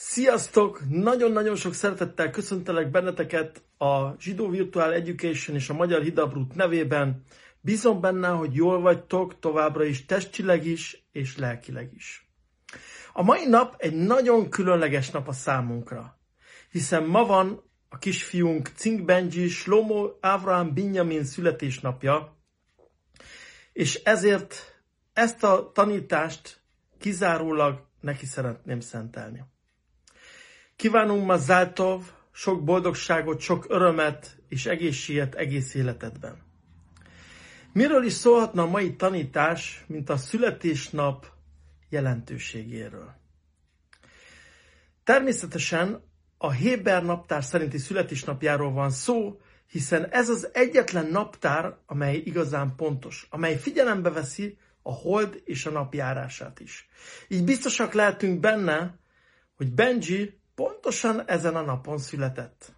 Sziasztok! Nagyon-nagyon sok szeretettel köszöntelek benneteket a Zsidó Virtual Education és a Magyar Hidabrut nevében. Bízom benne, hogy jól vagytok továbbra is testileg is és lelkileg is. A mai nap egy nagyon különleges nap a számunkra, hiszen ma van a kisfiunk Cink Benji Shlomo Avraham Binyamin születésnapja, és ezért ezt a tanítást kizárólag neki szeretném szentelni. Kívánunk Mazal Tov, sok boldogságot, sok örömet és egészséget egész életedben. Miről is szólhatna a mai tanítás, mint a születésnap jelentőségéről? Természetesen a Héber naptár szerinti születésnapjáról van szó, hiszen ez az egyetlen naptár, amely igazán pontos, amely figyelembe veszi a hold és a nap járását is. Így biztosak lehetünk benne, hogy Benji pontosan ezen a napon született.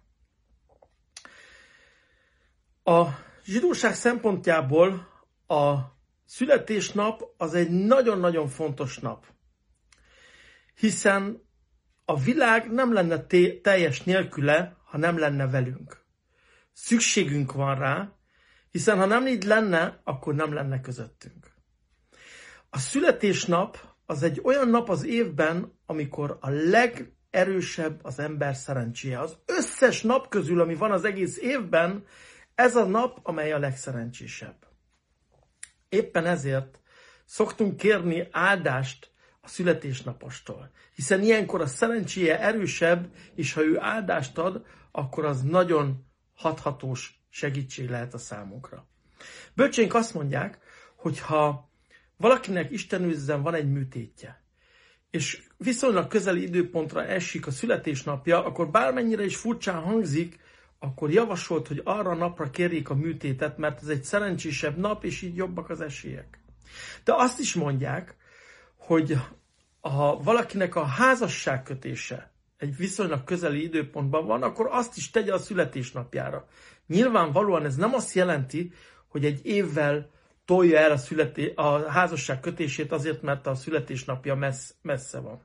A zsidóság szempontjából a születésnap az egy nagyon-nagyon fontos nap, hiszen a világ nem lenne teljes nélküle, ha nem lenne velünk. Szükségünk van rá, hiszen ha nem így lenne, akkor nem lenne közöttünk. A születésnap az egy olyan nap az évben, amikor a legerősebb az ember szerencséje. Az összes nap közül, ami van az egész évben, ez a nap, amely a legszerencsésebb. Éppen ezért szoktunk kérni áldást a születésnapostól, hiszen ilyenkor a szerencséje erősebb, és ha ő áldást ad, akkor az nagyon hathatós segítség lehet a számunkra. Bölcsénk azt mondják, hogy ha valakinek Istenőzzen van egy műtétje, és viszonylag közeli időpontra esik a születésnapja, akkor bármennyire is furcsán hangzik, akkor javasolt, hogy arra a napra kérjék a műtétet, mert ez egy szerencsésebb nap, és így jobbak az esélyek. De azt is mondják, hogy ha valakinek a házasságkötése egy viszonylag közeli időpontban van, akkor azt is tegye a születésnapjára. Nyilvánvalóan ez nem azt jelenti, hogy egy évvel tolja el a házasság kötését azért, mert a születésnapja messze van.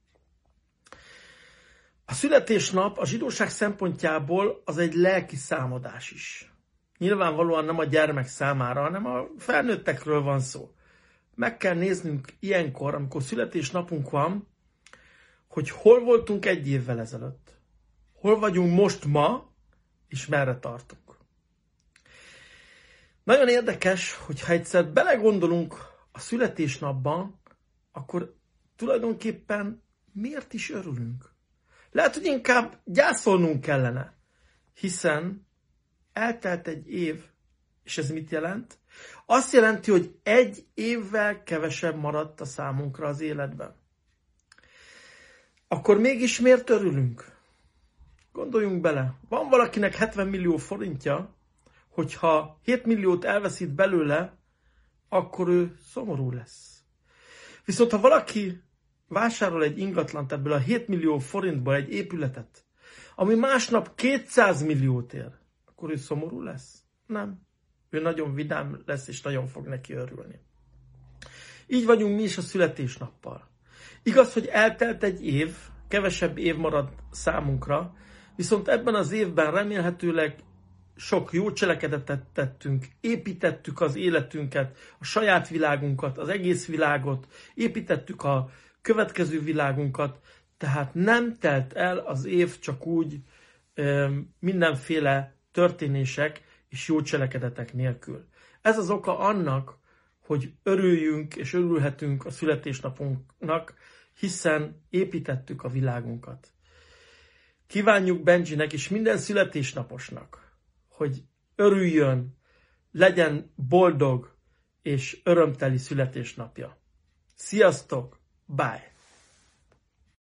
A születésnap a zsidóság szempontjából az egy lelki számadás is. Nyilvánvalóan nem a gyermek számára, hanem a felnőttekről van szó. Meg kell néznünk ilyenkor, amikor születésnapunk van, hogy hol voltunk egy évvel ezelőtt, hol vagyunk most ma, és merre tartunk. Nagyon érdekes, hogyha egyszer belegondolunk a születésnapban, akkor tulajdonképpen miért is örülünk? Lehet, hogy inkább gyászolnunk kellene, hiszen eltelt egy év, és ez mit jelent? Azt jelenti, hogy egy évvel kevesebb maradt a számunkra az életben. Akkor mégis miért örülünk? Gondoljunk bele, van valakinek 70 millió forintja, hogyha 7 milliót elveszít belőle, akkor ő szomorú lesz. Viszont ha valaki vásárol egy ingatlant ebből a 7 millió forintból, egy épületet, ami másnap 200 milliót ér, akkor ő szomorú lesz? Nem. Ő nagyon vidám lesz, és nagyon fog neki örülni. Így vagyunk mi is a születésnappal. Igaz, hogy eltelt egy év, kevesebb év marad számunkra, viszont ebben az évben remélhetőleg sok jó cselekedetet tettünk, építettük az életünket, a saját világunkat, az egész világot, építettük a következő világunkat, tehát nem telt el az év csak úgy mindenféle történések és jó cselekedetek nélkül. Ez az oka annak, hogy örüljünk és örülhetünk a születésnapunknak, hiszen építettük a világunkat. Kívánjuk Benjinek és minden születésnaposnak, hogy örüljön, legyen boldog és örömteli születésnapja. Sziasztok! Bye!